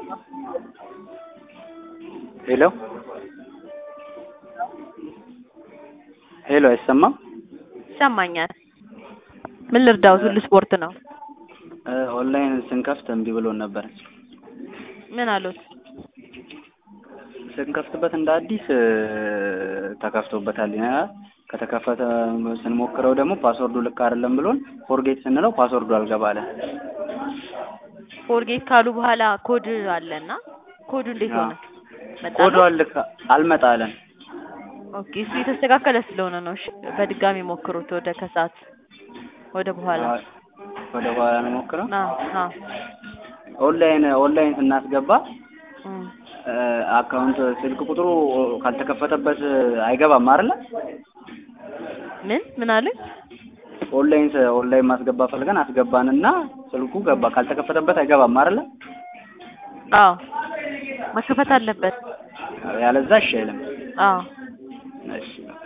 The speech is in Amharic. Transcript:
ሄሎ ሄሎ አይሰማም? ይሰማኛል። ምን ልርዳው? ሁሉ ስፖርት ነው። ኦንላይን ስንከፍት እምቢ ብሎን ነበር። ምን አሉት? ስንከፍትበት እንደ አዲስ ተከፍቶበታል። ከተከፈተ ስንሞክረው ደግሞ ፓስወርዱ ልክ አይደለም ብሎን ፎርጌት ስንለው ፓስወርዱ አልገባለ። ፎርጌት ካሉ በኋላ ኮድ አለና ኮዱ እንዴት ሆነ? ኮዱ አልመጣለን። ኦኬ፣ እሱ የተስተካከለ ስለሆነ ነው። እሺ፣ በድጋሚ ሞክሩት። ወደ ከሰዓት ወደ በኋላ ነው ሞክረው። ኦንላይን ስናስገባ አካውንት ስልክ ቁጥሩ ካልተከፈተበት አይገባም አይደል? ምን አለ? ኦንላይን ማስገባ ፈልገን አስገባንና ስልኩ ገባ፣ ካልተከፈተበት አይገባም አይደል? አዎ፣ መከፈት አለበት። ያለዛ እሺ አይልም። አዎ፣ እሺ